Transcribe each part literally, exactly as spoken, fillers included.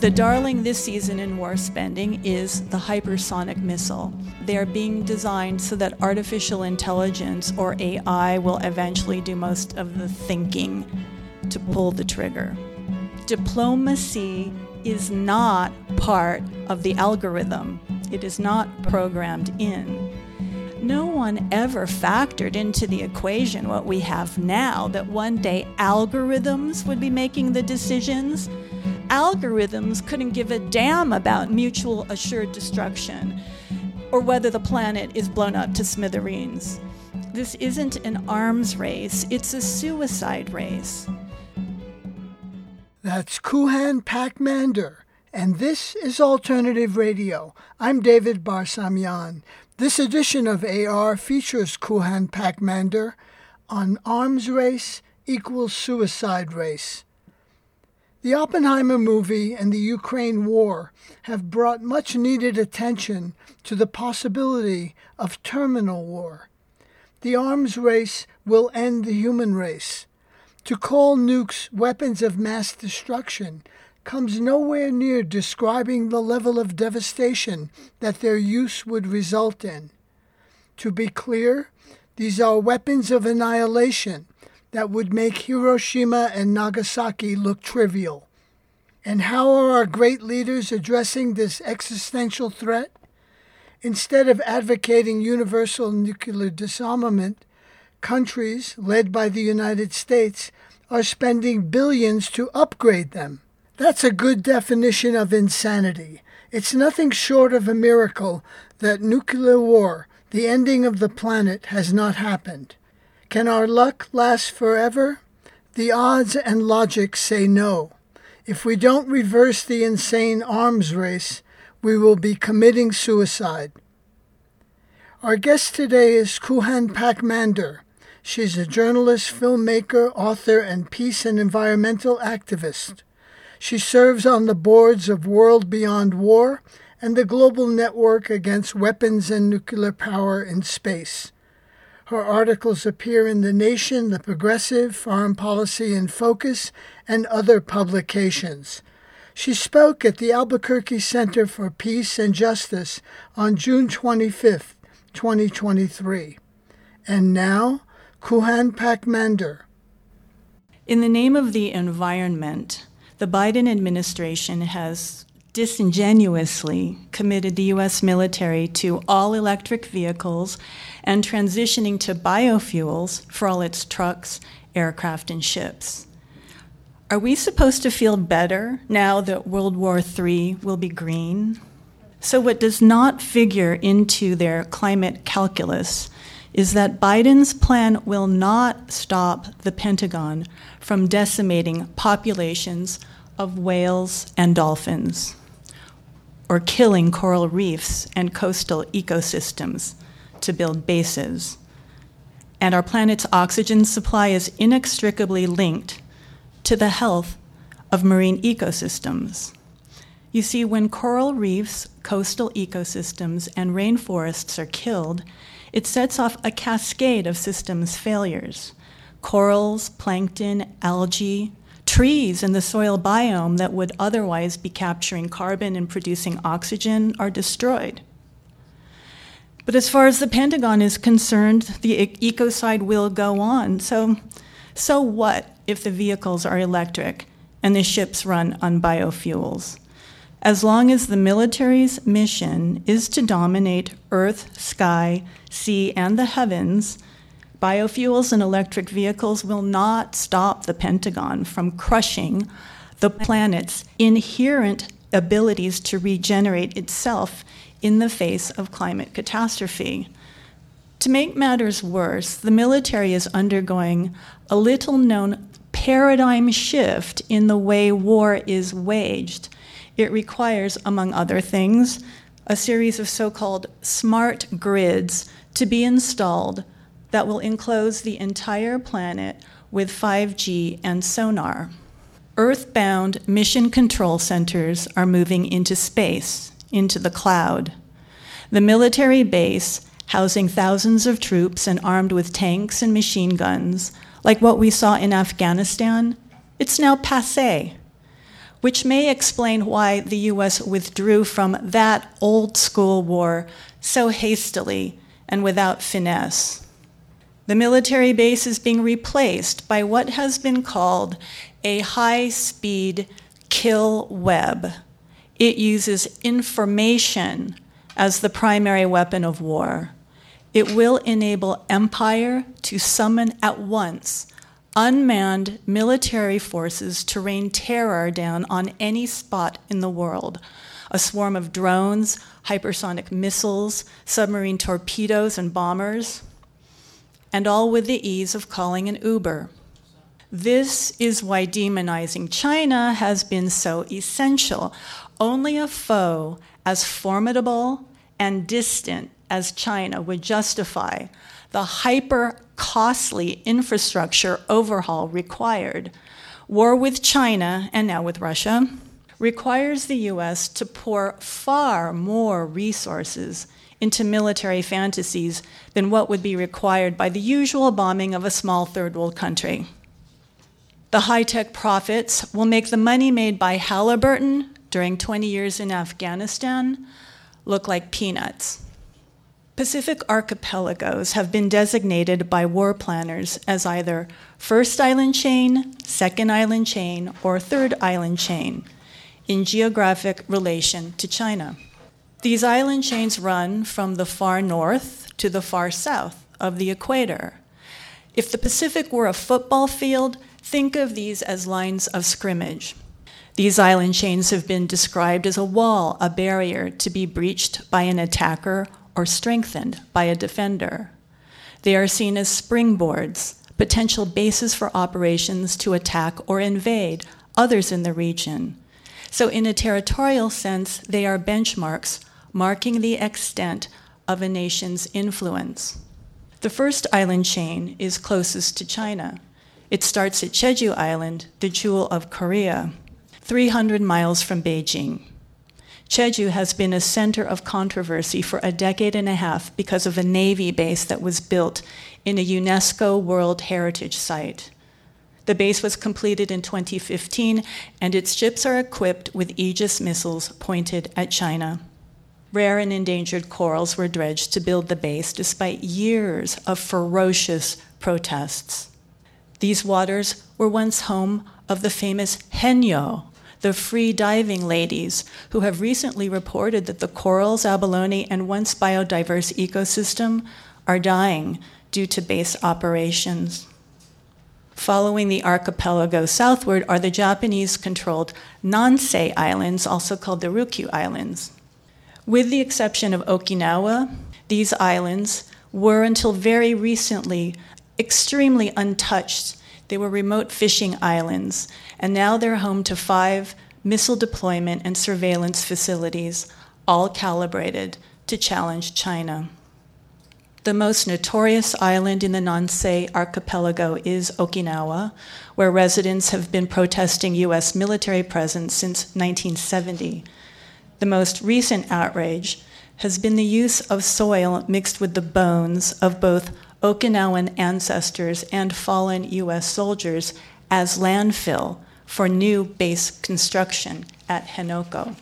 The darling this season in war spending is the hypersonic missile. They are being designed so that artificial intelligence, or A I, will eventually do most of the thinking to pull the trigger. Diplomacy is not part of the algorithm. It is not programmed in. No one ever factored into the equation what we have now, that one day algorithms would be making the decisions. Algorithms couldn't give a damn about mutual assured destruction or whether the planet is blown up to smithereens. This isn't an arms race, it's a suicide race. That's Kuhan Pakmander, and this is Alternative Radio. I'm David Barsamian. This edition of A R features Kuhan Pakmander on arms race equals suicide race. The Oppenheimer movie and the Ukraine war have brought much needed attention to the possibility of terminal war. The arms race will end the human race. To call nukes weapons of mass destruction comes nowhere near describing the level of devastation that their use would result in. To be clear, these are weapons of annihilation that would make Hiroshima and Nagasaki look trivial. And how are our great leaders addressing this existential threat? Instead of advocating universal nuclear disarmament, countries, led by the United States, are spending billions to upgrade them. That's a good definition of insanity. It's nothing short of a miracle that nuclear war, the ending of the planet, has not happened. Can our luck last forever? The odds and logic say no. If we don't reverse the insane arms race, we will be committing suicide. Our guest today is Kuhan Pakmander. She's a journalist, filmmaker, author, and peace and environmental activist. She serves on the boards of World Beyond War and the Global Network Against Weapons and Nuclear Power in Space. Her articles appear in The Nation, The Progressive, Foreign Policy in Focus, and other publications. She spoke at the Albuquerque Center for Peace and Justice on June twenty-fifth, twenty twenty-three. And now, Kuhan Pakmander. In the name of the environment, the Biden administration has disingenuously committed the U S military to all electric vehicles and transitioning to biofuels for all its trucks, aircraft, and ships. Are we supposed to feel better now that World War Three will be green? So what does not figure into their climate calculus is that Biden's plan will not stop the Pentagon from decimating populations of whales and dolphins, or killing coral reefs and coastal ecosystems to build bases. And our planet's oxygen supply is inextricably linked to the health of marine ecosystems. You see, when coral reefs, coastal ecosystems, and rainforests are killed, it sets off a cascade of systems failures. Corals, plankton, algae, trees in the soil biome that would otherwise be capturing carbon and producing oxygen are destroyed. But as far as the Pentagon is concerned, the ecocide will go on. So, so what if the vehicles are electric and the ships run on biofuels? As long as the military's mission is to dominate earth, sky, sea, and the heavens, biofuels and electric vehicles will not stop the Pentagon from crushing the planet's inherent abilities to regenerate itself in the face of climate catastrophe. To make matters worse, the military is undergoing a little-known paradigm shift in the way war is waged. It requires, among other things, a series of so-called smart grids to be installed that will enclose the entire planet with five G and sonar. Earthbound mission control centers are moving into space, into the cloud. The military base, housing thousands of troops and armed with tanks and machine guns, like what we saw in Afghanistan, it's now passé. which may explain why the U S withdrew from that old-school war so hastily and without finesse. The military base is being replaced by what has been called a high-speed kill web. It uses information as the primary weapon of war. It will enable empire to summon at once unmanned military forces to rain terror down on any spot in the world. A swarm of drones, hypersonic missiles, submarine torpedoes and bombers, and all with the ease of calling an Uber. This is why demonizing China has been so essential. Only a foe as formidable and distant as China would justify the hyper-costly infrastructure overhaul required. War with China, and now with Russia, requires the U S to pour far more resources into military fantasies than what would be required by the usual bombing of a small third-world country. The high-tech profits will make the money made by Halliburton during twenty years in Afghanistan look like peanuts. Pacific archipelagos have been designated by war planners as either first island chain, second island chain, or third island chain in geographic relation to China. These island chains run from the far north to the far south of the equator. If the Pacific were a football field, think of these as lines of scrimmage. These island chains have been described as a wall, a barrier to be breached by an attacker or strengthened by a defender. They are seen as springboards, potential bases for operations to attack or invade others in the region. So in a territorial sense, they are benchmarks marking the extent of a nation's influence. The first island chain is closest to China. It starts at Jeju Island, the jewel of Korea, three hundred miles from Beijing. Jeju has been a center of controversy for a decade and a half because of a Navy base that was built in a UNESCO World Heritage Site. The base was completed in twenty fifteen, and its ships are equipped with Aegis missiles pointed at China. Rare and endangered corals were dredged to build the base despite years of ferocious protests. These waters were once home of the famous Henyo, the free diving ladies, who have recently reported that the corals, abalone, and once biodiverse ecosystem are dying due to base operations. Following the archipelago southward are the Japanese-controlled Nansei Islands, also called the Ryukyu Islands. With the exception of Okinawa, these islands were until very recently extremely untouched. They were remote fishing islands, and now they're home to five missile deployment and surveillance facilities, all calibrated to challenge China. The most notorious island in the Nansei archipelago is Okinawa, where residents have been protesting U S military presence since nineteen seventy. The most recent outrage has been the use of soil mixed with the bones of both Okinawan ancestors and fallen U S soldiers as landfill for new base construction at Henoko.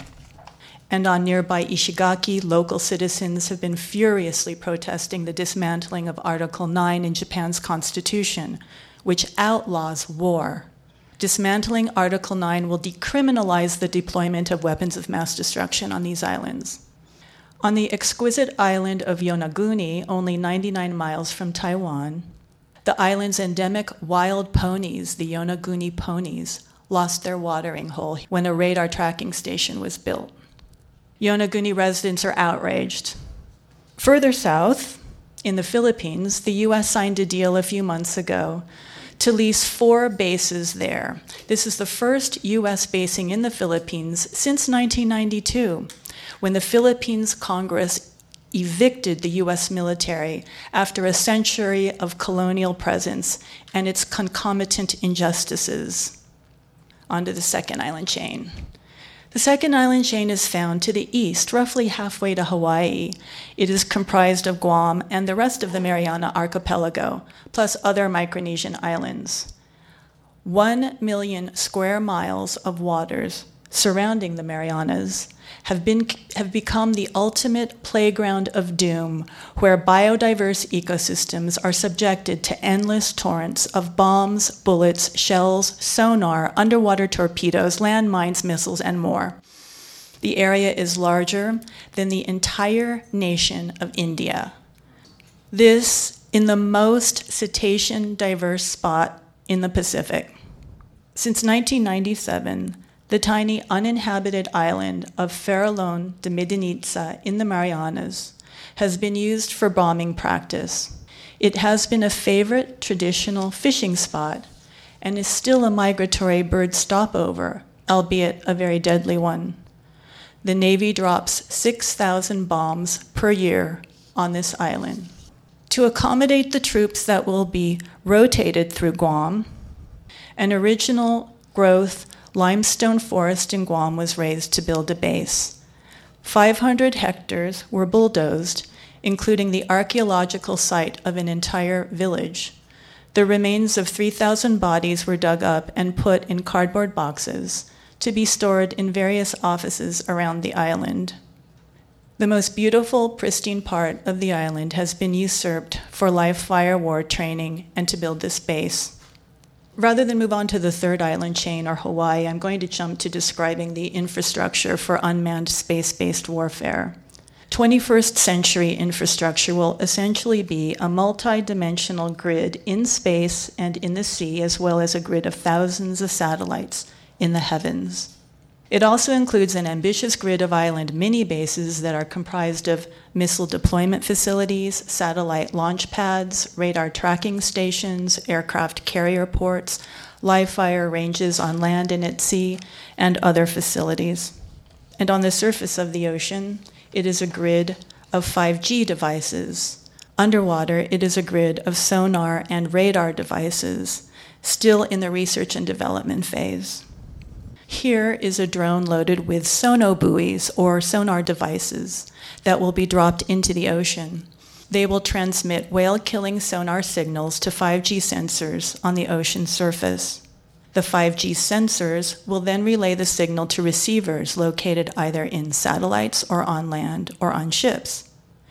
And on nearby Ishigaki, local citizens have been furiously protesting the dismantling of Article nine in Japan's constitution, which outlaws war. Dismantling Article nine will decriminalize the deployment of weapons of mass destruction on these islands. On the exquisite island of Yonaguni, only ninety-nine miles from Taiwan, the island's endemic wild ponies, the Yonaguni ponies, lost their watering hole when a radar tracking station was built. Yonaguni residents are outraged. Further south, in the Philippines, the U S signed a deal a few months ago to lease four bases there. This is the first U S basing in the Philippines since nineteen ninety-two, when the Philippines Congress evicted the U S military after a century of colonial presence and its concomitant injustices. Onto the second island chain. The second island chain is found to the east, roughly halfway to Hawaii. It is comprised of Guam and the rest of the Mariana Archipelago, plus other Micronesian islands. One million square miles of waters surrounding the Marianas have been have become the ultimate playground of doom, where biodiverse ecosystems are subjected to endless torrents of bombs, bullets, shells, sonar, underwater torpedoes, landmines, missiles, and more. The area is larger than the entire nation of India. This in the most cetacean diverse spot in the Pacific. Since nineteen ninety-seven, the tiny uninhabited island of Farallon de Medinica in the Marianas has been used for bombing practice. It has been a favorite traditional fishing spot and is still a migratory bird stopover, albeit a very deadly one. The Navy drops six thousand bombs per year on this island. To accommodate the troops that will be rotated through Guam, an original growth limestone forest in Guam was raised to build a base. five hundred hectares were bulldozed, including the archaeological site of an entire village. The remains of three thousand bodies were dug up and put in cardboard boxes to be stored in various offices around the island. The most beautiful, pristine part of the island has been usurped for live fire war training and to build this base. Rather than move on to the third island chain, or Hawaii, I'm going to jump to describing the infrastructure for unmanned space-based warfare. twenty-first century infrastructure will essentially be a multi-dimensional grid in space and in the sea, as well as a grid of thousands of satellites in the heavens. It also includes an ambitious grid of island mini-bases that are comprised of missile deployment facilities, satellite launch pads, radar tracking stations, aircraft carrier ports, live fire ranges on land and at sea, and other facilities. And on the surface of the ocean, it is a grid of five G devices. Underwater, it is a grid of sonar and radar devices, still in the research and development phase. Here is a drone loaded with sonobuoys, or sonar devices, that will be dropped into the ocean. They will transmit whale-killing sonar signals to five G sensors on the ocean surface. The five G sensors will then relay the signal to receivers located either in satellites or on land or on ships.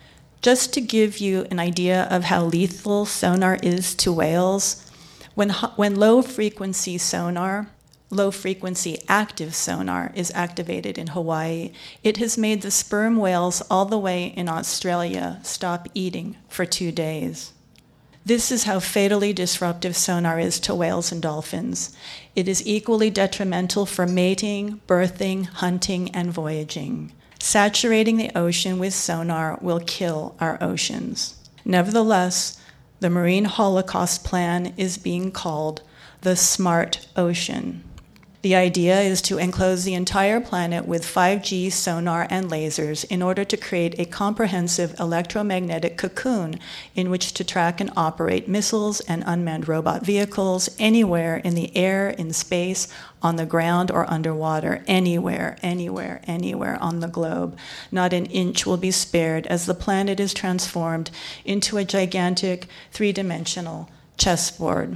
Just to give you an idea of how lethal sonar is to whales, when, when low-frequency sonar low-frequency active sonar is activated in Hawaii, it has made the sperm whales all the way in Australia stop eating for two days. This is how fatally disruptive sonar is to whales and dolphins. It is equally detrimental for mating, birthing, hunting, and voyaging. Saturating the ocean with sonar will kill our oceans. Nevertheless, the Marine Holocaust Plan is being called the Smart Ocean. The idea is to enclose the entire planet with five G sonar and lasers in order to create a comprehensive electromagnetic cocoon in which to track and operate missiles and unmanned robot vehicles anywhere in the air, in space, on the ground, or underwater, anywhere, anywhere, anywhere on the globe. Not an inch will be spared as the planet is transformed into a gigantic three-dimensional chessboard.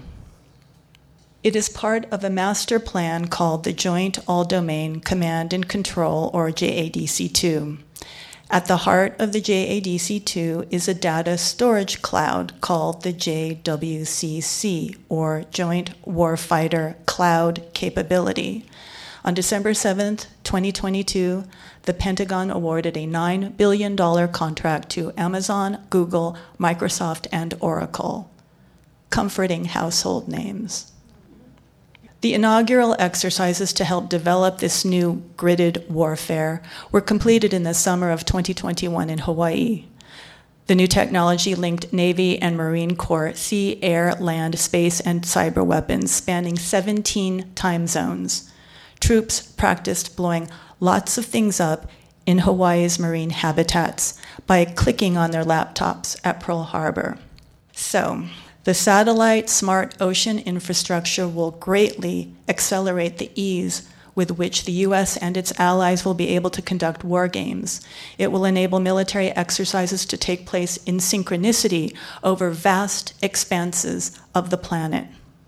It is part of a master plan called the Joint All-Domain Command and Control, or J A D C two. At the heart of the J A D C two is a data storage cloud called the J W C C, or Joint Warfighter Cloud Capability. On December seventh, twenty twenty-two, the Pentagon awarded a nine billion dollars contract to Amazon, Google, Microsoft, and Oracle. Comforting household names. The inaugural exercises to help develop this new gridded warfare were completed in the summer of twenty twenty-one in Hawaii. The new technology linked Navy and Marine Corps sea, air, land, space, and cyber weapons spanning seventeen time zones. Troops practiced blowing lots of things up in Hawaii's marine habitats by clicking on their laptops at Pearl Harbor. So, the satellite smart ocean infrastructure will greatly accelerate the ease with which the U S and its allies will be able to conduct war games. It will enable military exercises to take place in synchronicity over vast expanses of the planet.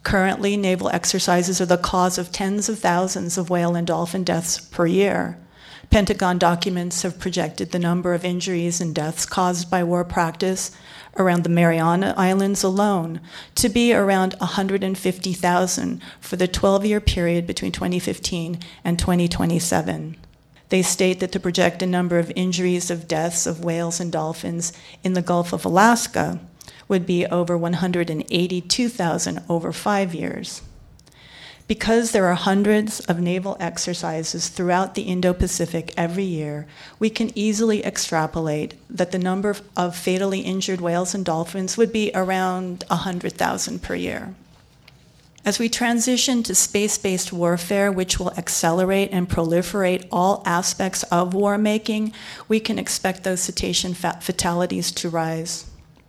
Currently, naval exercises are the cause of tens of thousands of whale and dolphin deaths per year. Pentagon documents have projected the number of injuries and deaths caused by war practice around the Mariana Islands alone to be around one hundred fifty thousand for the twelve-year period between twenty fifteen and twenty twenty-seven. They state that the projected number of injuries of deaths of whales and dolphins in the Gulf of Alaska would be over one hundred eighty-two thousand over five years. Because there are hundreds of naval exercises throughout the Indo-Pacific every year, we can easily extrapolate that the number of fatally injured whales and dolphins would be around one hundred thousand per year. As we transition to space-based warfare, which will accelerate and proliferate all aspects of war making, we can expect those cetacean fatalities to rise.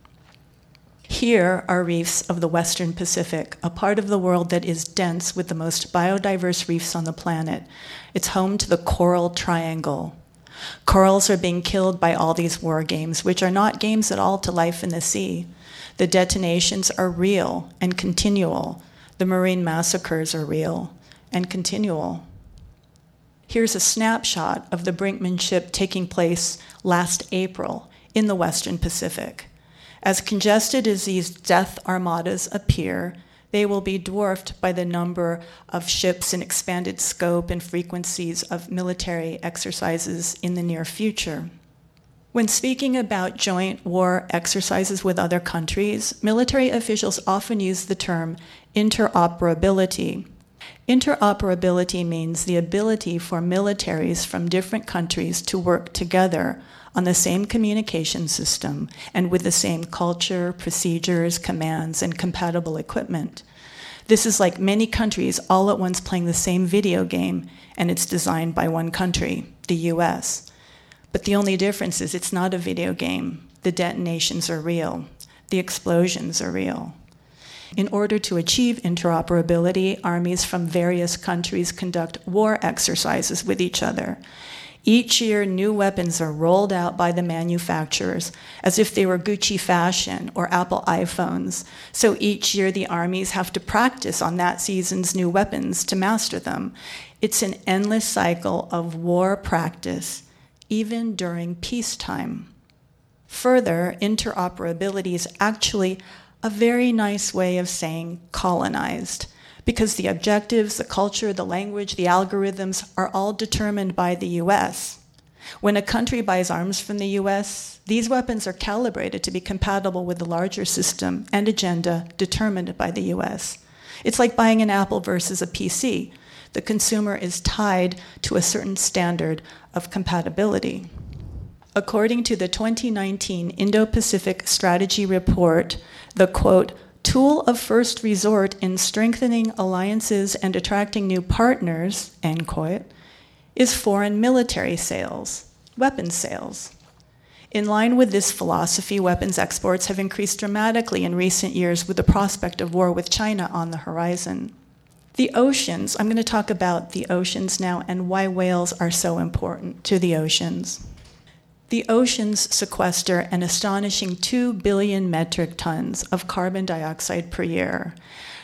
Here are reefs of the Western Pacific, a part of the world that is dense with the most biodiverse reefs on the planet. It's home to the Coral Triangle. Corals are being killed by all these war games, which are not games at all to life in the sea. The detonations are real and continual. The marine massacres are real and continual. Here's a snapshot of the brinkmanship taking place last April in the Western Pacific. As congested as these death armadas appear, they will be dwarfed by the number of ships and expanded scope and frequencies of military exercises in the near future. When speaking about joint war exercises with other countries, military officials often use the term interoperability. Interoperability means the ability for militaries from different countries to work together on the same communication system and with the same culture, procedures, commands, and compatible equipment. This is like many countries all at once playing the same video game, and it's designed by one country, the U S. But the only difference is it's not a video game. The detonations are real. The explosions are real. In order to achieve interoperability, armies from various countries conduct war exercises with each other. Each year, new weapons are rolled out by the manufacturers as if they were Gucci fashion or Apple iPhones. So each year, the armies have to practice on that season's new weapons to master them. It's an endless cycle of war practice, even during peacetime. Further, interoperability is actually a very nice way of saying colonized, because the objectives, the culture, the language, the algorithms are all determined by the U S. When a country buys arms from the U S, these weapons are calibrated to be compatible with the larger system and agenda determined by the U S. It's like buying an Apple versus a P C. The consumer is tied to a certain standard of compatibility. According to the twenty nineteen Indo-Pacific Strategy Report, the, quote, tool of first resort in strengthening alliances and attracting new partners, end quote, is foreign military sales, weapons sales. In line with this philosophy, weapons exports have increased dramatically in recent years with the prospect of war with China on the horizon. The oceans, I'm going to talk about the oceans now and why whales are so important to the oceans. The oceans sequester an astonishing two billion metric tons of carbon dioxide per year.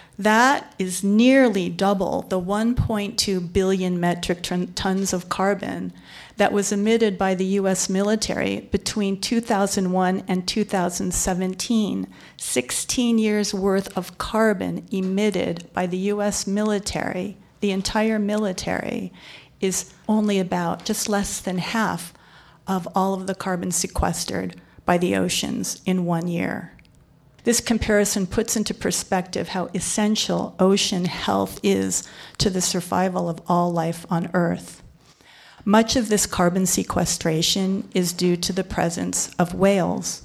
That is nearly double the one point two billion metric tons of carbon that was emitted by the U S military between two thousand one and two thousand seventeen. sixteen years worth of carbon emitted by the U S military, the entire military, is only about just less than half of all of the carbon sequestered by the oceans in one year. This comparison puts into perspective how essential ocean health is to the survival of all life on Earth. Much of this carbon sequestration is due to the presence of whales.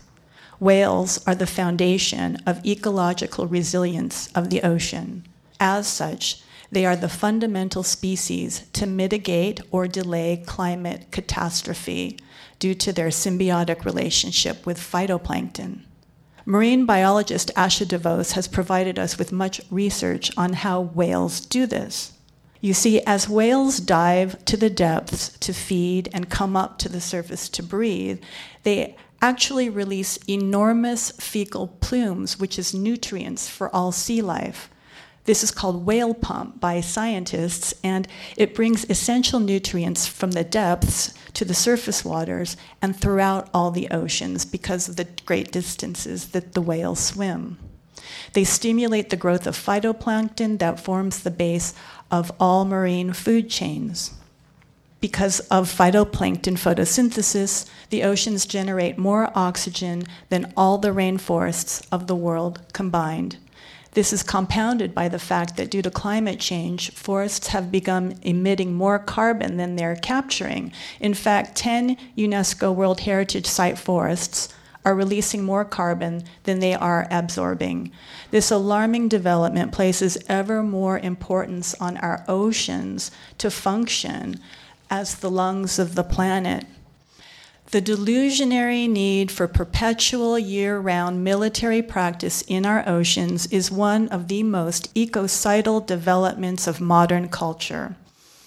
Whales are the foundation of ecological resilience of the ocean. As such, they are the fundamental species to mitigate or delay climate catastrophe due to their symbiotic relationship with phytoplankton. Marine biologist Asha DeVos has provided us with much research on how whales do this. You see, as whales dive to the depths to feed and come up to the surface to breathe, they actually release enormous fecal plumes, which is nutrients for all sea life. This is called whale pump by scientists, and it brings essential nutrients from the depths to the surface waters and throughout all the oceans because of the great distances that the whales swim. They stimulate the growth of phytoplankton that forms the base of all marine food chains. Because of phytoplankton photosynthesis, the oceans generate more oxygen than all the rainforests of the world combined. This is compounded by the fact that due to climate change, forests have begun emitting more carbon than they're capturing. In fact, ten UNESCO World Heritage Site forests are releasing more carbon than they are absorbing. This alarming development places ever more importance on our oceans to function as the lungs of the planet. The delusionary need for perpetual year-round military practice in our oceans is one of the most ecocidal developments of modern culture.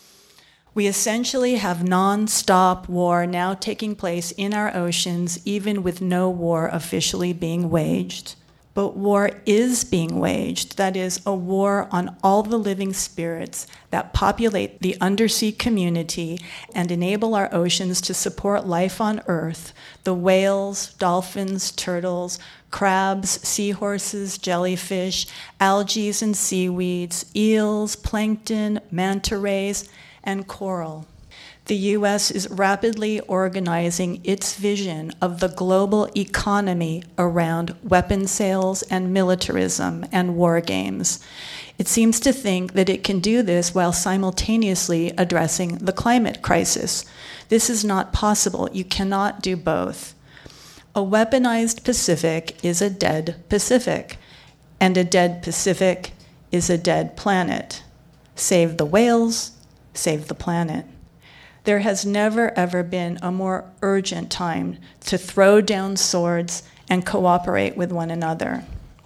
We essentially have non-stop war now taking place in our oceans, even with no war officially being waged. But war is being waged, that is, a war on all the living spirits that populate the undersea community and enable our oceans to support life on Earth, the whales, dolphins, turtles, crabs, seahorses, jellyfish, algae and seaweeds, eels, plankton, manta rays, and coral. The U S is rapidly organizing its vision of the global economy around weapon sales and militarism and war games. It seems to think that it can do this while simultaneously addressing the climate crisis. This is not possible. You cannot do both. A weaponized Pacific is a dead Pacific, and a dead Pacific is a dead planet. Save the whales, save the planet. There has never, ever been a more urgent time to throw down swords and cooperate with one another.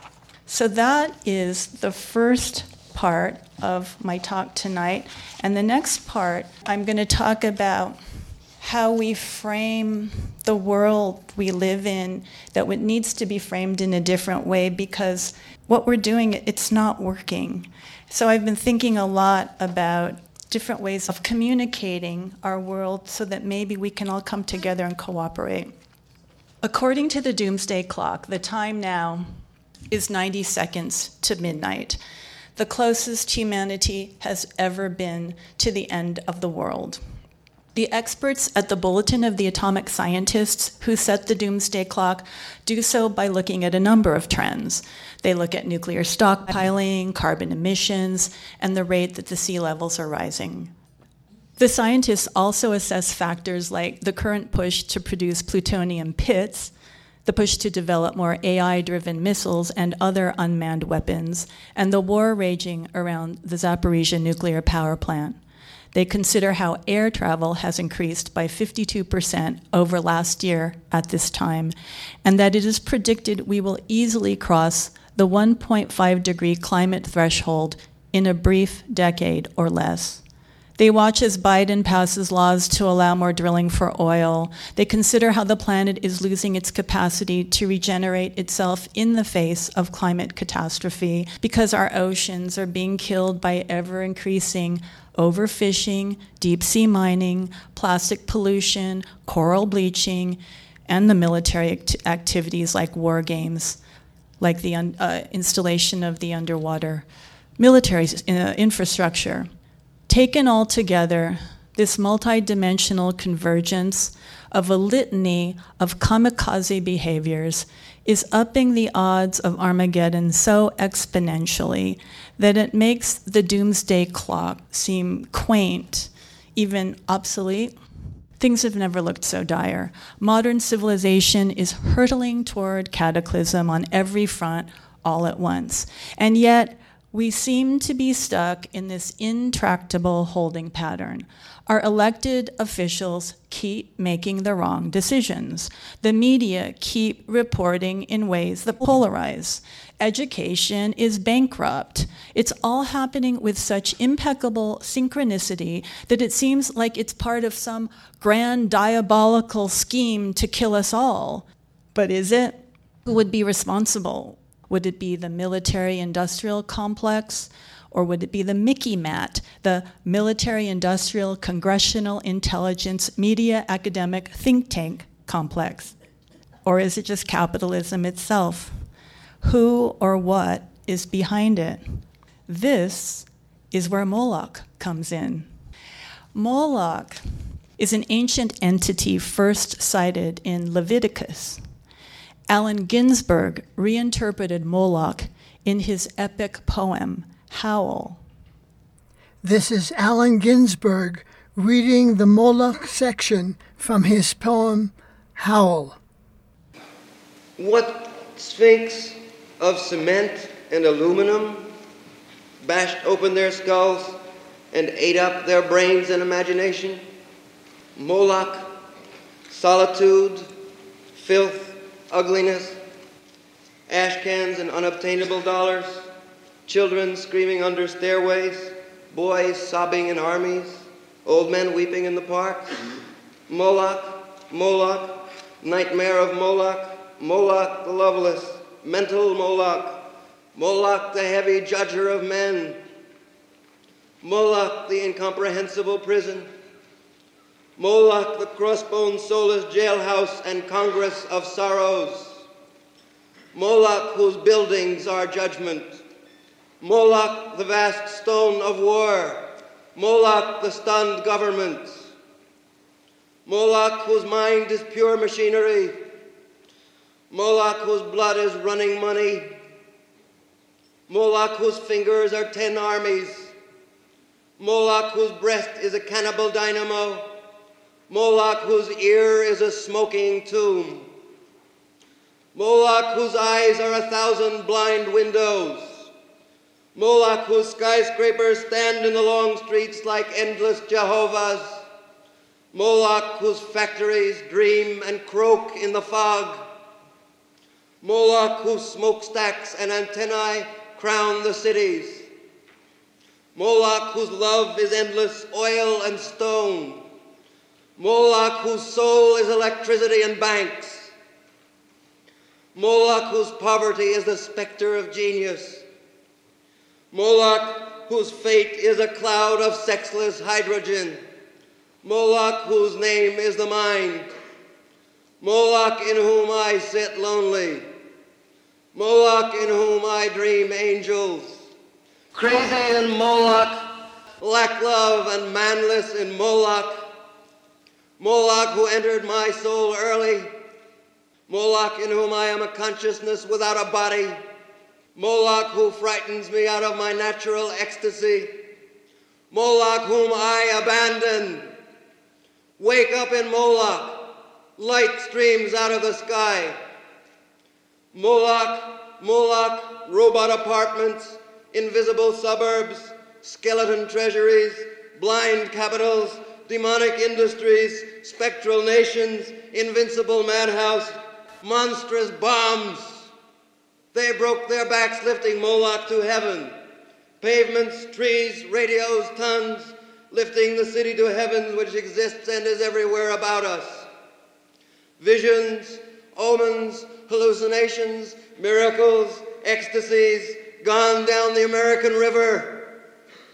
So that is the first part of my talk tonight. And the next part, I'm going to talk about how we frame the world we live in, that it needs to be framed in a different way because what we're doing, it's not working. So I've been thinking a lot about different ways of communicating our world so that maybe we can all come together and cooperate. According to the Doomsday Clock, the time now is ninety seconds to midnight, the closest humanity has ever been to the end of the world. The experts at the Bulletin of the Atomic Scientists who set the Doomsday Clock do so by looking at a number of trends. They look at nuclear stockpiling, carbon emissions, and the rate that the sea levels are rising. The scientists also assess factors like the current push to produce plutonium pits, the push to develop more A I-driven missiles and other unmanned weapons, and the war raging around the Zaporizhzhia nuclear power plant. They consider how air travel has increased by fifty-two percent over last year at this time, and that it is predicted we will easily cross the one point five degree climate threshold in a brief decade or less. They watch as Biden passes laws to allow more drilling for oil. They consider how the planet is losing its capacity to regenerate itself in the face of climate catastrophe because our oceans are being killed by ever-increasing overfishing, deep-sea mining, plastic pollution, coral bleaching, and the military act- activities like war games, like the un- uh, installation of the underwater military uh, infrastructure. Taken all together, this multidimensional convergence of a litany of kamikaze behaviors is upping the odds of Armageddon so exponentially that it makes the Doomsday Clock seem quaint, even obsolete. Things have never looked so dire. Modern civilization is hurtling toward cataclysm on every front all at once. And yet, we seem to be stuck in this intractable holding pattern. Our elected officials keep making the wrong decisions. The media keep reporting in ways that polarize. Education is bankrupt. It's all happening with such impeccable synchronicity that it seems like it's part of some grand diabolical scheme to kill us all. But is it? Who would be responsible? Would it be the military-industrial complex? Or would it be the Mickey Mat, the military-industrial congressional intelligence media academic think tank complex? Or is it just capitalism itself? Who or what is behind it? This is where Moloch comes in. Moloch is an ancient entity first cited in Leviticus. Allen Ginsberg reinterpreted Moloch in his epic poem, Howl. This is Allen Ginsberg reading the Moloch section from his poem, Howl. What sphinx of cement and aluminum bashed open their skulls and ate up their brains and imagination? Moloch, solitude, filth, ugliness, ash cans and unobtainable dollars, children screaming under stairways, boys sobbing in armies, old men weeping in the parks. Moloch, Moloch, nightmare of Moloch, Moloch the loveless, mental Moloch, Moloch the heavy judger of men, Moloch the incomprehensible prison, Moloch the crossbone soulless jailhouse and congress of sorrows, Moloch whose buildings are judgment, Moloch the vast stone of war, Moloch the stunned government, Moloch whose mind is pure machinery, Moloch whose blood is running money, Moloch whose fingers are ten armies, Moloch whose breast is a cannibal dynamo, Moloch whose ear is a smoking tomb, Moloch whose eyes are a thousand blind windows, Moloch whose skyscrapers stand in the long streets like endless Jehovahs, Moloch whose factories dream and croak in the fog, Moloch whose smokestacks and antennae crown the cities, Moloch whose love is endless oil and stone, Moloch whose soul is electricity and banks, Moloch whose poverty is the specter of genius, Moloch whose fate is a cloud of sexless hydrogen, Moloch whose name is the mind, Moloch in whom I sit lonely, Moloch in whom I dream angels, crazy in Moloch, lack love and manless in Moloch, Moloch who entered my soul early, Moloch in whom I am a consciousness without a body, Moloch who frightens me out of my natural ecstasy, Moloch whom I abandon. Wake up in Moloch, light streams out of the sky. Moloch, Moloch, robot apartments, invisible suburbs, skeleton treasuries, blind capitals, demonic industries, spectral nations, invincible madhouse, monstrous bombs. They broke their backs lifting Moloch to heaven. Pavements, trees, radios, tons, lifting the city to heaven which exists and is everywhere about us. Visions, omens, hallucinations, miracles, ecstasies, gone down the American River.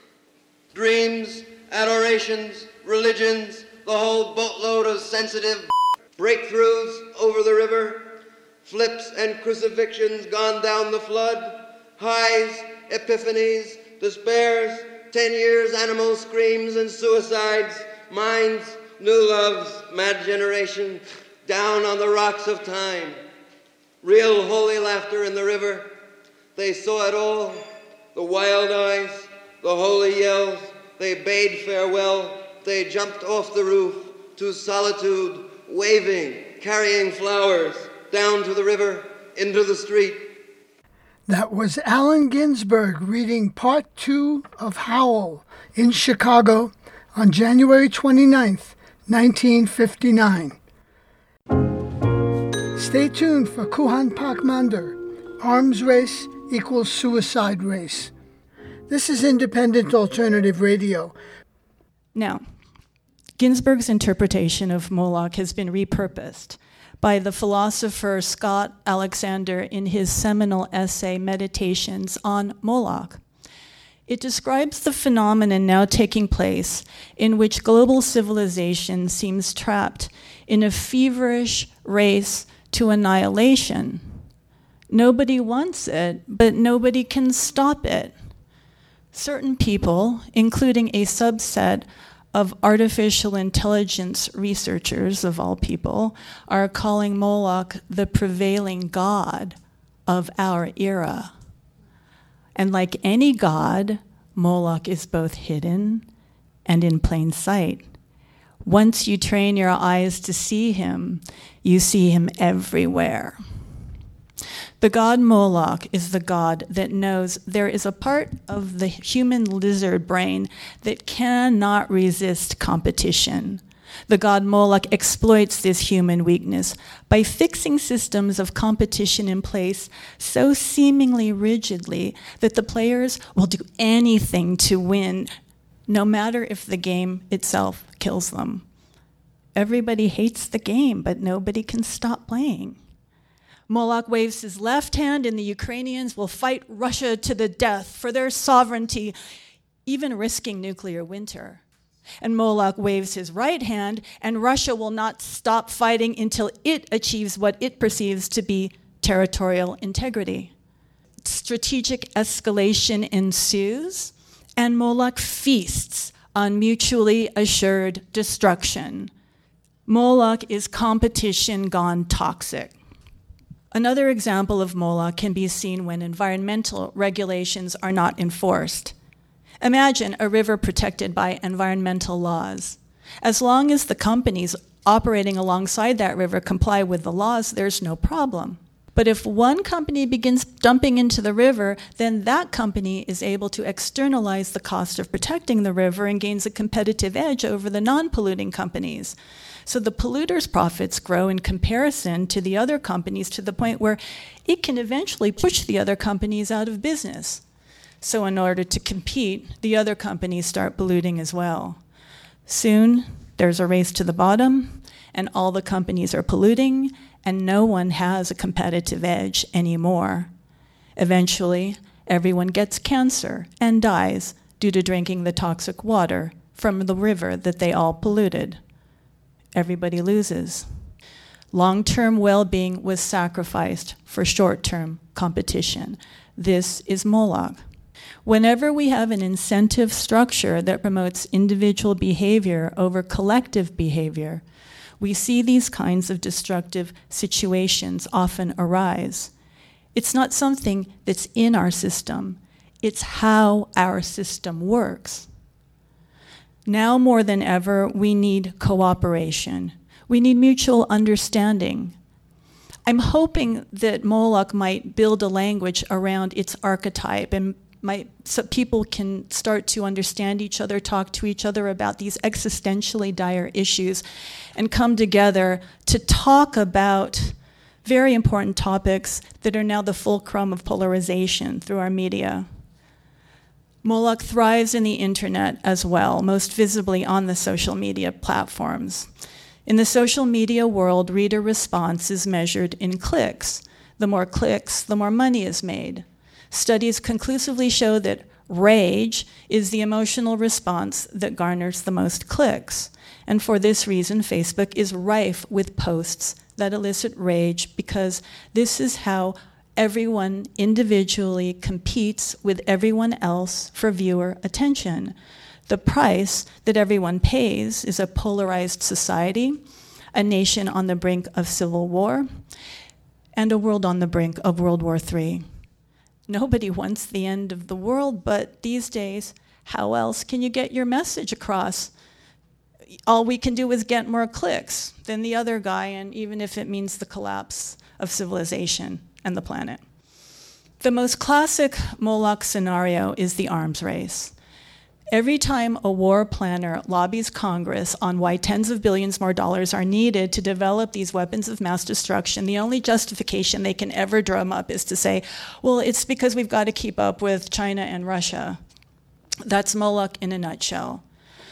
Dreams, adorations, religions, the whole boatload of sensitive breakthroughs over the river, flips and crucifixions gone down the flood, highs, epiphanies, despairs, ten years animal screams and suicides, minds, new loves, mad generation, down on the rocks of time. Real holy laughter in the river. They saw it all, the wild eyes, the holy yells. They bade farewell. They jumped off the roof to solitude, waving, carrying flowers, down to the river, into the street. That was Allen Ginsberg reading part two of Howl in Chicago on January twenty-ninth, nineteen fifty-nine. Stay tuned for Kuhan Pakmander, Arms Race Equals Suicide Race. This is Independent Alternative Radio. Now, Ginsberg's interpretation of Moloch has been repurposed, by the philosopher Scott Alexander in his seminal essay, Meditations on Moloch. It describes the phenomenon now taking place in which global civilization seems trapped in a feverish race to annihilation. Nobody wants it, but nobody can stop it. Certain people, including a subset of artificial intelligence researchers of all people, are calling Moloch the prevailing god of our era. And like any god, Moloch is both hidden and in plain sight. Once you train your eyes to see him, you see him everywhere. The god Moloch is the god that knows there is a part of the human lizard brain that cannot resist competition. The god Moloch exploits this human weakness by fixing systems of competition in place so seemingly rigidly that the players will do anything to win, no matter if the game itself kills them. Everybody hates the game, but nobody can stop playing. Moloch waves his left hand, and the Ukrainians will fight Russia to the death for their sovereignty, even risking nuclear winter. And Moloch waves his right hand, and Russia will not stop fighting until it achieves what it perceives to be territorial integrity. Strategic escalation ensues, and Moloch feasts on mutually assured destruction. Moloch is competition gone toxic. Another example of Moloch can be seen when environmental regulations are not enforced. Imagine a river protected by environmental laws. As long as the companies operating alongside that river comply with the laws, there's no problem. But if one company begins dumping into the river, then that company is able to externalize the cost of protecting the river and gains a competitive edge over the non-polluting companies. So the polluter's profits grow in comparison to the other companies to the point where it can eventually push the other companies out of business. So in order to compete, the other companies start polluting as well. Soon, there's a race to the bottom, and all the companies are polluting, and no one has a competitive edge anymore. Eventually, everyone gets cancer and dies due to drinking the toxic water from the river that they all polluted. Everybody loses. Long-term well-being was sacrificed for short-term competition. This is Moloch. Whenever we have an incentive structure that promotes individual behavior over collective behavior, we see these kinds of destructive situations often arise. It's not something that's in our system, it's how our system works. Now more than ever, we need cooperation. We need mutual understanding. I'm hoping that Moloch might build a language around its archetype and might, so people can start to understand each other, talk to each other about these existentially dire issues, and come together to talk about very important topics that are now the fulcrum of polarization through our media. Moloch thrives in the internet as well, most visibly on the social media platforms. In the social media world, reader response is measured in clicks. The more clicks, the more money is made. Studies conclusively show that rage is the emotional response that garners the most clicks. And for this reason, Facebook is rife with posts that elicit rage, because this is how everyone individually competes with everyone else for viewer attention. The price that everyone pays is a polarized society, a nation on the brink of civil war, and a world on the brink of World War Three. Nobody wants the end of the world, but these days, how else can you get your message across? All we can do is get more clicks than the other guy, and even if it means the collapse of civilization and the planet. The most classic Moloch scenario is the arms race. Every time a war planner lobbies Congress on why tens of billions more dollars are needed to develop these weapons of mass destruction, the only justification they can ever drum up is to say, well, it's because we've got to keep up with China and Russia. That's Moloch in a nutshell.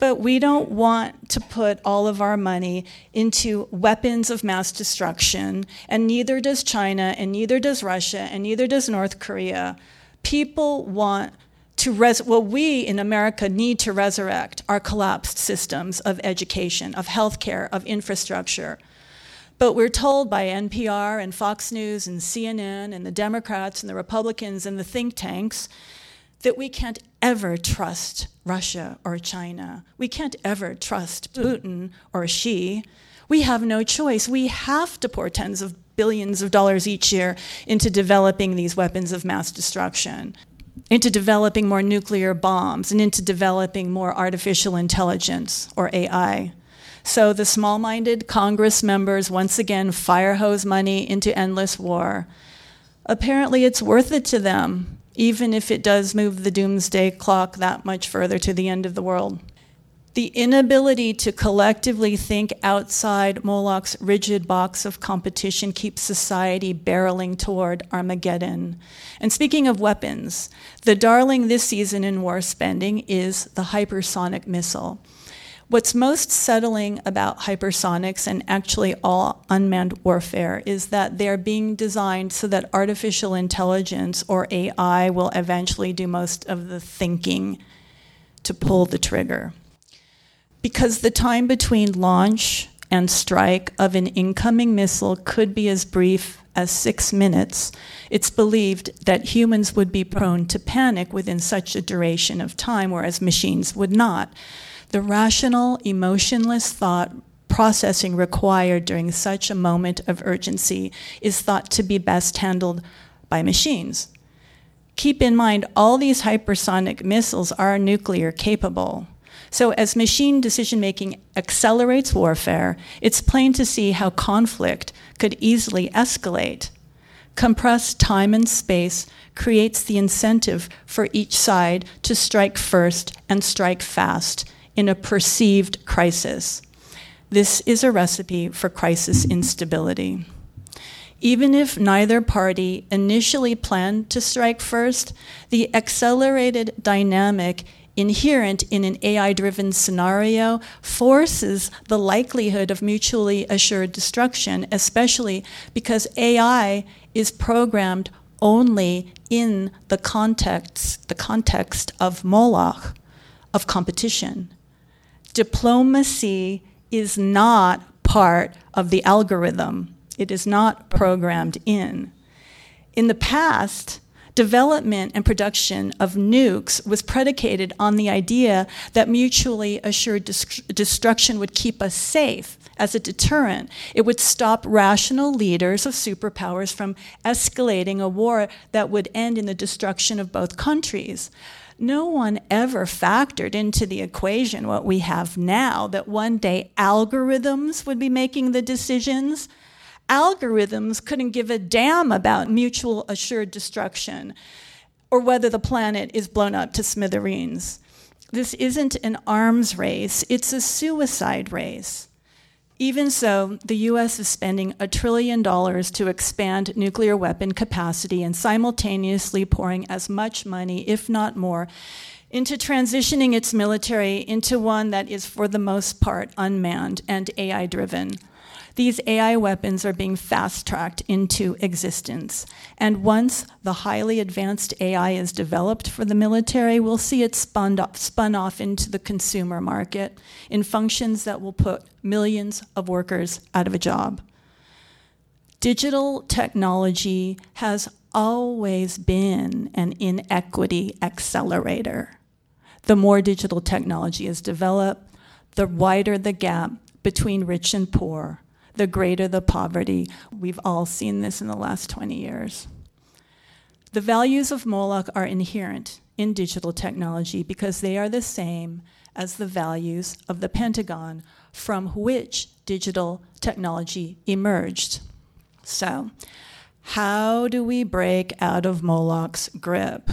But we don't want to put all of our money into weapons of mass destruction, and neither does China, and neither does Russia, and neither does North Korea. People want to res- well, we in America need to resurrect our collapsed systems of education, of healthcare, of infrastructure. But we're told by N P R and Fox News and C N N and the Democrats and the Republicans and the think tanks that we can't ever trust Russia or China. We can't ever trust Putin or Xi. We have no choice. We have to pour tens of billions of dollars each year into developing these weapons of mass destruction, into developing more nuclear bombs, and into developing more artificial intelligence, or A I. So the small-minded Congress members once again fire hose money into endless war. Apparently it's worth it to them, even if it does move the doomsday clock that much further to the end of the world. The inability to collectively think outside Moloch's rigid box of competition keeps society barreling toward Armageddon. And speaking of weapons, the darling this season in war spending is the hypersonic missile. What's most settling about hypersonics and actually all unmanned warfare is that they're being designed so that artificial intelligence, or A I, will eventually do most of the thinking to pull the trigger. Because the time between launch and strike of an incoming missile could be as brief as six minutes, it's believed that humans would be prone to panic within such a duration of time, whereas machines would not. The rational, emotionless thought processing required during such a moment of urgency is thought to be best handled by machines. Keep in mind, all these hypersonic missiles are nuclear capable. So as machine decision-making accelerates warfare, it's plain to see how conflict could easily escalate. Compressed time and space creates the incentive for each side to strike first and strike fast in a perceived crisis. This is a recipe for crisis instability. Even if neither party initially planned to strike first, the accelerated dynamic inherent in an A I-driven scenario forces the likelihood of mutually assured destruction, especially because A I is programmed only in the context, the context of Moloch, of competition. Diplomacy is not part of the algorithm. It is not programmed in. In the past, development and production of nukes was predicated on the idea that mutually assured dest- destruction would keep us safe as a deterrent. It would stop rational leaders of superpowers from escalating a war that would end in the destruction of both countries. No one ever factored into the equation what we have now, that one day algorithms would be making the decisions. Algorithms couldn't give a damn about mutual assured destruction or whether the planet is blown up to smithereens. This isn't an arms race, it's a suicide race. Even so, the U S is spending a trillion dollars to expand nuclear weapon capacity and simultaneously pouring as much money, if not more, into transitioning its military into one that is for the most part unmanned and A I-driven. These A I weapons are being fast-tracked into existence. And once the highly advanced A I is developed for the military, we'll see it spun off, spun off into the consumer market in functions that will put millions of workers out of a job. Digital technology has always been an inequity accelerator. The more digital technology is developed, the wider the gap between rich and poor, the greater the poverty. We've all seen this in the last twenty years. The values of Moloch are inherent in digital technology because they are the same as the values of the Pentagon, from which digital technology emerged. So, how do we break out of Moloch's grip?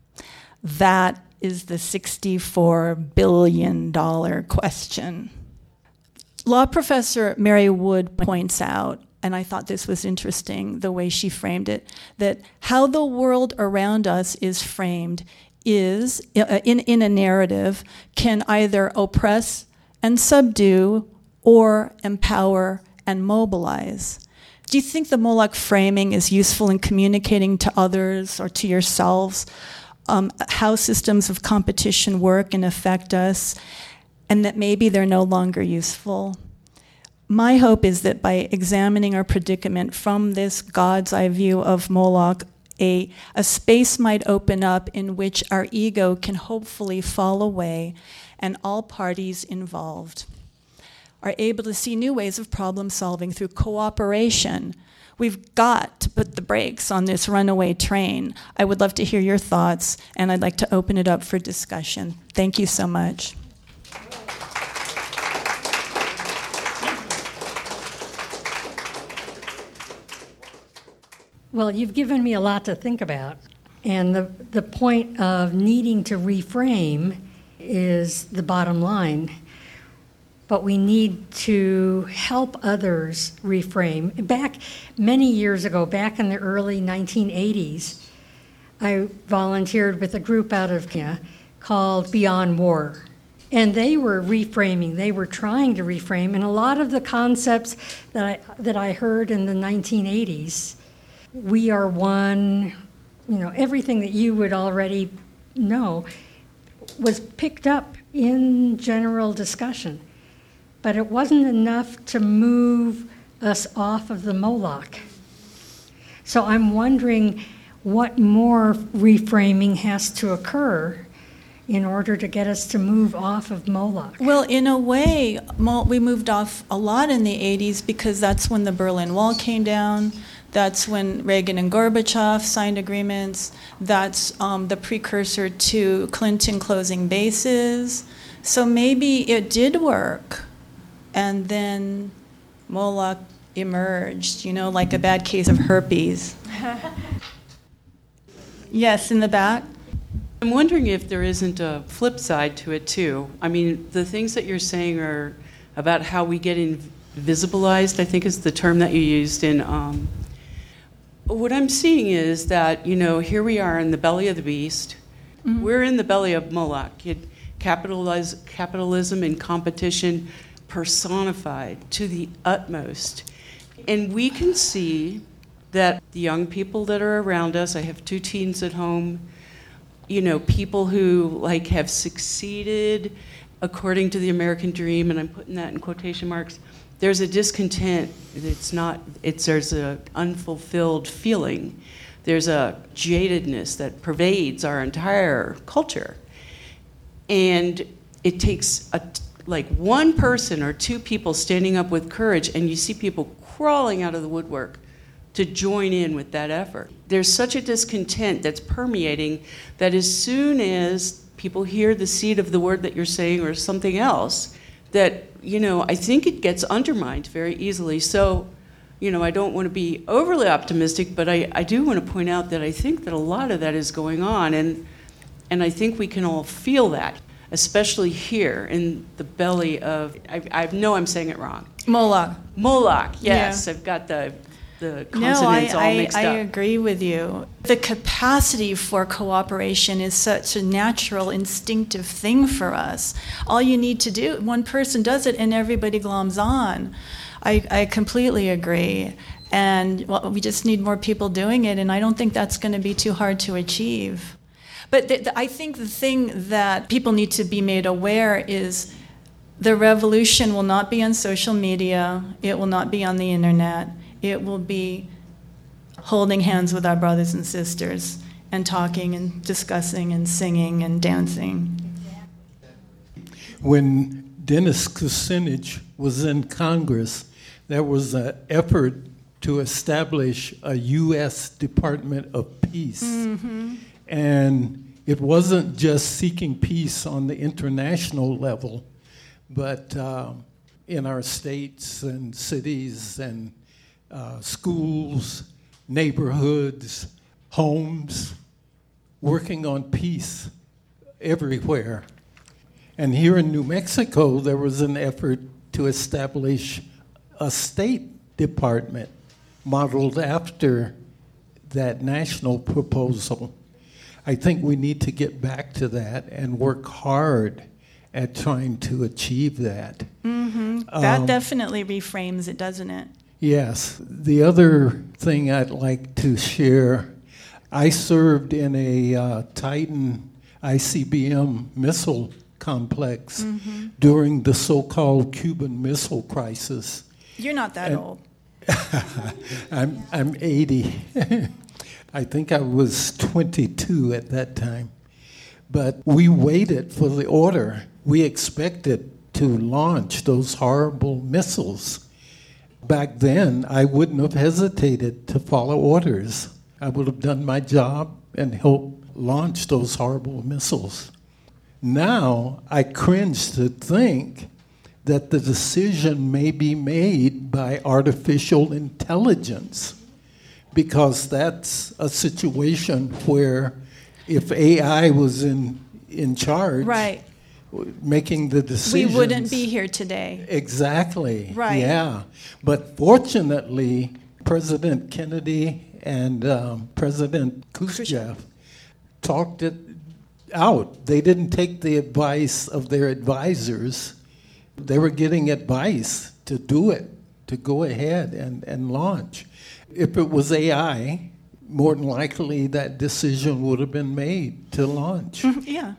That is the sixty-four billion dollars question. Law professor Mary Wood points out, and I thought this was interesting, the way she framed it, that how the world around us is framed is, uh, in, in a narrative, can either oppress and subdue or empower and mobilize. Do you think the Moloch framing is useful in communicating to others or to yourselves um, how systems of competition work and affect us, and that maybe they're no longer useful? My hope is that by examining our predicament from this God's eye view of Moloch, a, a space might open up in which our ego can hopefully fall away and all parties involved are able to see new ways of problem solving through cooperation. We've got to put the brakes on this runaway train. I would love to hear your thoughts, and I'd like to open it up for discussion. Thank you so much. Well, you've given me a lot to think about, and the, the point of needing to reframe is the bottom line. But we need to help others reframe. Back many years ago, back in the early nineteen eighties, I volunteered with a group out of Kenya called Beyond War. And they were reframing, they were trying to reframe, and a lot of the concepts that I, that I heard in the nineteen eighties, we are one, you know, everything that you would already know was picked up in general discussion. But it wasn't enough to move us off of the Moloch. So I'm wondering what more reframing has to occur in order to get us to move off of Moloch. Well, in a way, we moved off a lot in the eighties because that's when the Berlin Wall came down. That's when Reagan and Gorbachev signed agreements. That's um, the precursor to Clinton closing bases. So maybe it did work. And then Moloch emerged, you know, like a bad case of herpes. Yes, in the back. I'm wondering if there isn't a flip side to it, too. I mean, the things that you're saying are about how we get invisibilized, I think is the term that you used in... Um, what I'm seeing is that, you know, here we are in the belly of the beast. Mm-hmm. We're in the belly of Moloch. It, capitalize, capitalism and competition personified to the utmost. And we can see that the young people that are around us, I have two teens at home, you know, people who like have succeeded according to the American dream, and I'm putting that in quotation marks. There's a discontent. It's not, it's, there's an unfulfilled feeling. There's a jadedness that pervades our entire culture. And it takes a like one person or two people standing up with courage, and you see people crawling out of the woodwork to join in with that effort. There's such a discontent that's permeating that as soon as people hear the seed of the word that you're saying or something else, that, you know, I think it gets undermined very easily. So, you know, I don't want to be overly optimistic, but I, I do want to point out that I think that a lot of that is going on, and and I think we can all feel that, especially here in the belly of, I, I know I'm saying it wrong. Moloch. Moloch, yes. Yeah. I've got the, the No, consonants I, all I, mixed I up. agree with you. The capacity for cooperation is such a natural, instinctive thing for us. All you need to do, one person does it and everybody gloms on. I, I completely agree. And well, we just need more people doing it, and I don't think that's going to be too hard to achieve. But the, the, I think the thing that people need to be made aware is the revolution will not be on social media. It will not be on the internet. It will be holding hands with our brothers and sisters and talking and discussing and singing and dancing. When Dennis Kucinich was in Congress, there was an effort to establish a U S Department of Peace. Mm-hmm. And it wasn't just seeking peace on the international level, but uh, in our states and cities and uh, schools, neighborhoods, homes, working on peace everywhere. And here in New Mexico, there was an effort to establish a State Department modeled after that national proposal. I think we need to get back to that and work hard at trying to achieve that. Mm-hmm. That Um, definitely reframes it, doesn't it? Yes. The other thing I'd like to share, I served in a uh, Titan I C B M missile complex Mm-hmm. during the so-called Cuban Missile Crisis. You're not that And- old. I'm I'm eighty. I think I was twenty-two at that time. But we waited for the order. We expected to launch those horrible missiles. Back then, I wouldn't have hesitated to follow orders. I would have done my job and helped launch those horrible missiles. Now, I cringe to think that the decision may be made by artificial intelligence, because that's a situation where if A I was in, in charge, Right. making the We decisions. wouldn't be here today. Exactly. Right. Yeah. But fortunately, President Kennedy and um, President Khrushchev talked it out. They didn't take the advice of their advisors. They were getting advice to do it, to go ahead and, and launch. If it was A I, more than likely that decision would have been made to launch. Yeah.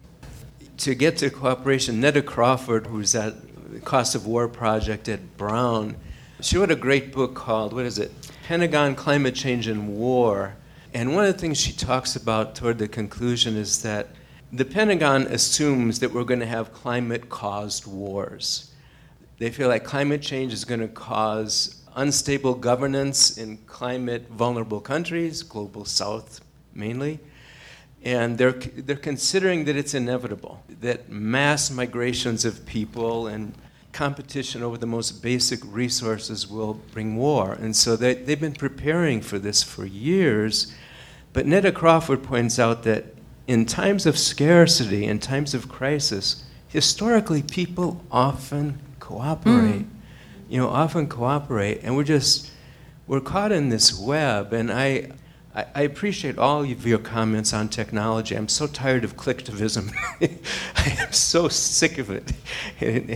To get to cooperation, Netta Crawford, who's at the Cost of War Project at Brown, she wrote a great book called, what is it, Pentagon Climate Change and War. And one of the things she talks about toward the conclusion is that the Pentagon assumes that we're going to have climate-caused wars. They feel like climate change is going to cause unstable governance in climate-vulnerable countries, Global South mainly, and they're they're considering that it's inevitable, that mass migrations of people and competition over the most basic resources will bring war. And so they, they've been preparing for this for years. But Netta Crawford points out that in times of scarcity, in times of crisis, historically people often cooperate. Mm. You know, often cooperate, and we're just, we're caught in this web. And I, I, I appreciate all of your comments on technology. I'm so tired of clicktivism. I am so sick of it. And,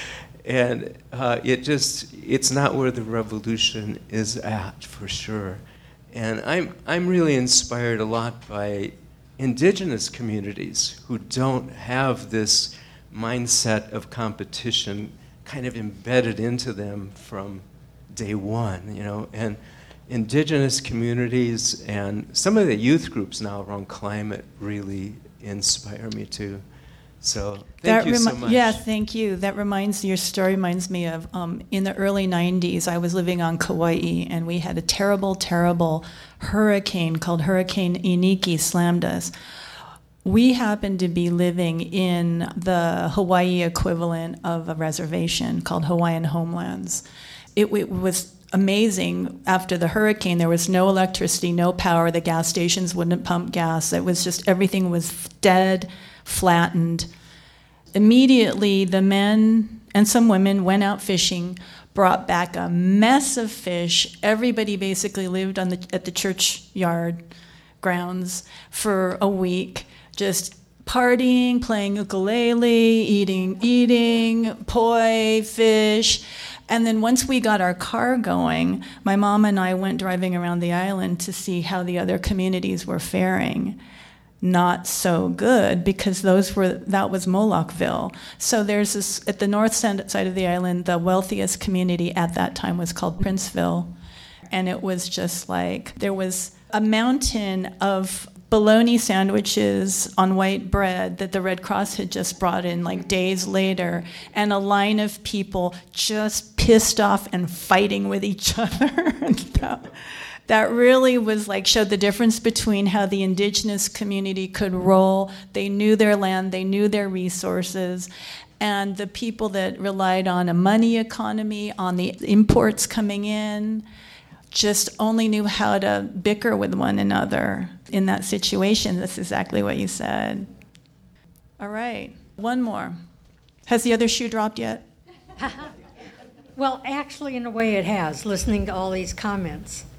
and uh, it just, it's not where the revolution is at, for sure. And I'm, I'm really inspired a lot by indigenous communities who don't have this mindset of competition kind of embedded into them from day one, you know, and indigenous communities and some of the youth groups now around climate really inspire me too. So thank That you so remi- much. Yeah, thank you. That reminds your story reminds me of um, in the early nineties. I was living on Kauai, and we had a terrible, terrible hurricane called Hurricane Iniki slammed us. We happened to be living in the Hawaii equivalent of a reservation called Hawaiian Homelands. It, it was amazing. After the hurricane, there was no electricity, no power. The gas stations wouldn't pump gas. It was just, everything was dead, flattened. Immediately, the men and some women went out fishing, brought back a mess of fish. Everybody basically lived on the, at the churchyard grounds for a week, just partying, playing ukulele, eating, eating, poi, fish. And then once we got our car going, my mom and I went driving around the island to see how the other communities were faring. Not so good, because those were that was Molochville. So there's this at the north side of the island. The wealthiest community at that time was called Princeville, and it was just like there was a mountain of bologna sandwiches on white bread that the Red Cross had just brought in like days later, and a line of people just pissed off and fighting with each other. That really was like, showed the difference between how the indigenous community could roll. They knew their land, they knew their resources, and the people that relied on a money economy, on the imports coming in, just only knew how to bicker with one another in that situation. That's exactly what you said. All right, one more. Has the other shoe dropped yet? Well, actually, in a way it has, listening to all these comments.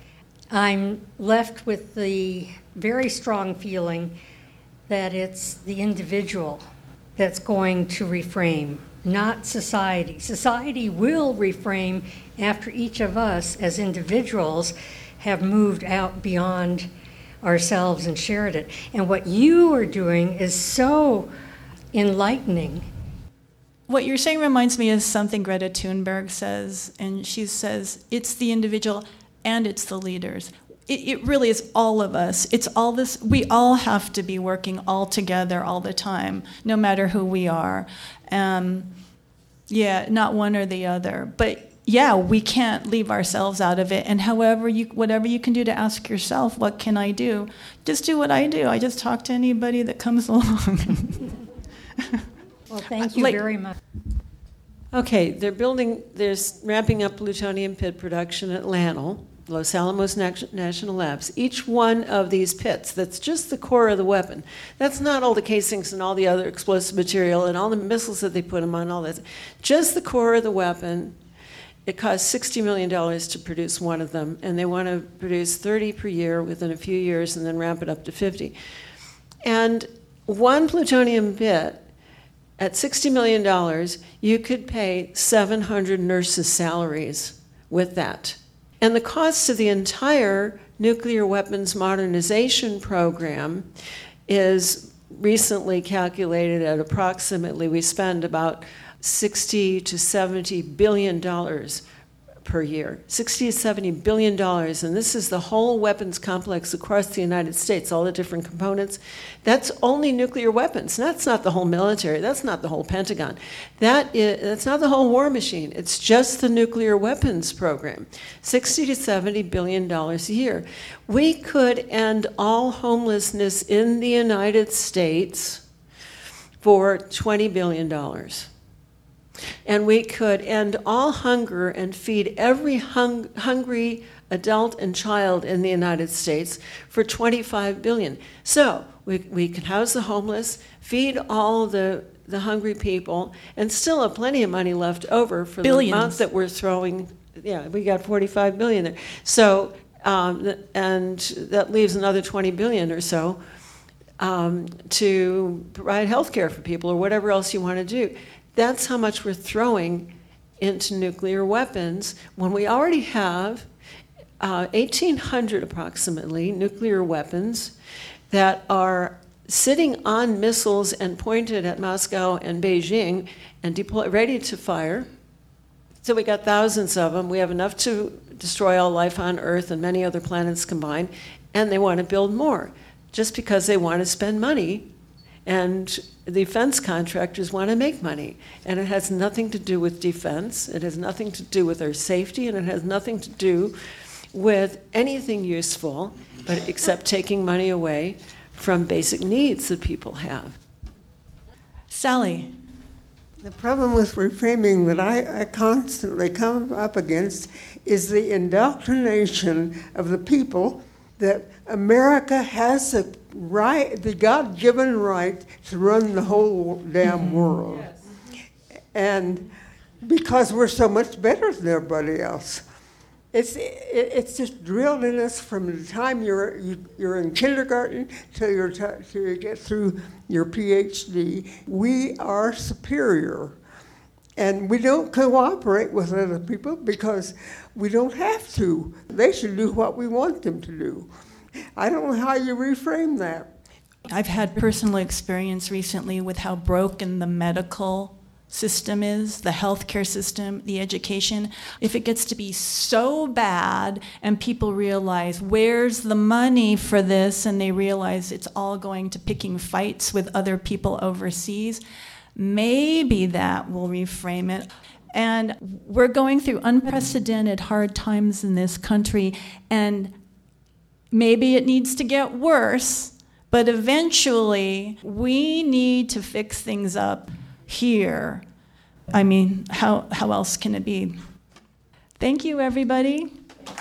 I'm left with the very strong feeling that it's the individual that's going to reframe, not society. Society will reframe after each of us as individuals have moved out beyond ourselves and shared it. And what you are doing is so enlightening. What you're saying reminds me of something Greta Thunberg says, and she says, it's the individual and it's the leaders. It, it really is all of us. It's all this, we all have to be working all together all the time, no matter who we are. Um, yeah, not one or the other. But yeah, we can't leave ourselves out of it. And however you, whatever you can do to ask yourself, what can I do? Just do what I do. I just talk to anybody that comes along. Well, thank you Like- very much. Okay, they're building, they're ramping up plutonium pit production at LANL, Los Alamos Nat- National Labs. Each one of these pits, that's just the core of the weapon. That's not all the casings and all the other explosive material and all the missiles that they put them on, all that. Just the core of the weapon. It costs sixty million dollars to produce one of them, and they want to produce thirty per year within a few years and then ramp it up to fifty. And one plutonium pit, at sixty million dollars, you could pay seven hundred nurses' salaries with that. And the cost of the entire nuclear weapons modernization program is recently calculated at approximately, we spend about sixty to seventy billion dollars per year. sixty to seventy billion dollars, and this is the whole weapons complex across the United States, all the different components. That's only nuclear weapons. That's not the whole military. That's not the whole Pentagon. That is, that's not the whole war machine. It's just the nuclear weapons program. sixty to seventy billion dollars a year. We could end all homelessness in the United States for twenty billion dollars. And we could end all hunger and feed every hung, hungry adult and child in the United States for twenty-five billion dollars. So we, we can house the homeless, feed all the, the hungry people, and still have plenty of money left over for Billions. the amount that we're throwing. Yeah, we got forty-five billion dollars there. So, um, and that leaves another twenty billion dollars or so um, to provide health care for people or whatever else you want to do. That's how much we're throwing into nuclear weapons when we already have uh, eighteen hundred approximately nuclear weapons that are sitting on missiles and pointed at Moscow and Beijing and deploy, ready to fire. So we got thousands of them. We have enough to destroy all life on Earth and many other planets combined, and they want to build more just because they want to spend money. And the defense contractors want to make money. And it has nothing to do with defense. It has nothing to do with our safety. And it has nothing to do with anything useful, but except taking money away from basic needs that people have. Sally. The problem with reframing that I, I constantly come up against is the indoctrination of the people that America has the right, the God-given right to run the whole damn world. Yes. And because we're so much better than everybody else. It's, it, it's just drilled in us from the time you're, you, you're in kindergarten till, you're t- till you get through your P H D. We are superior. And we don't cooperate with other people because we don't have to. They should do what we want them to do. I don't know how you reframe that. I've had personal experience recently with how broken the medical system is, the healthcare system, the education. If it gets to be so bad and people realize where's the money for this, and they realize it's all going to picking fights with other people overseas, maybe that will reframe it. And we're going through unprecedented hard times in this country, and maybe it needs to get worse, but eventually we need to fix things up here. I mean, how, how else can it be? Thank you, everybody.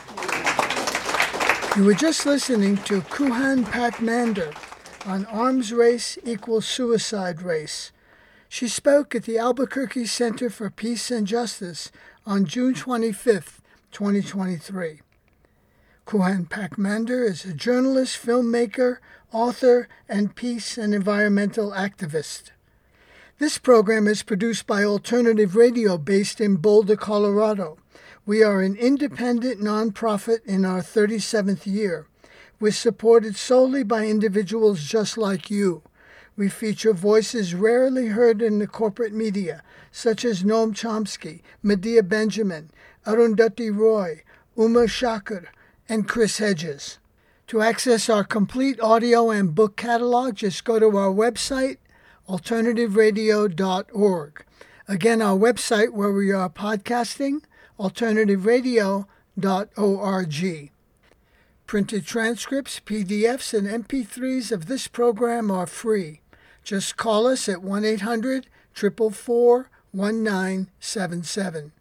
You were just listening to Kuhan Patmander on Arms Race Equals Suicide Race. She spoke at the Albuquerque Center for Peace and Justice on June twenty-fifth, twenty twenty-three. Kuhan Pakmander is a journalist, filmmaker, author, and peace and environmental activist. This program is produced by Alternative Radio based in Boulder, Colorado. We are an independent nonprofit in our thirty-seventh year. We're supported solely by individuals just like you. We feature voices rarely heard in the corporate media, such as Noam Chomsky, Medea Benjamin, Arundhati Roy, Uma Shakur, and Chris Hedges. To access our complete audio and book catalog, just go to our website, alternative radio dot org. Again, our website where we are podcasting, alternative radio dot org. Printed transcripts, P D Fs, and M P threes of this program are free. Just call us at one eight hundred, four four four, one nine seven seven.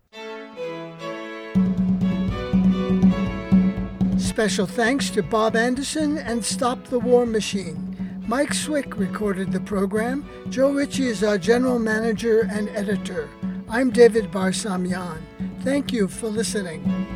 Special thanks to Bob Anderson and Stop the War Machine. Mike Swick recorded the program. Joe Ritchie is our general manager and editor. I'm David Barsamian. Thank you for listening.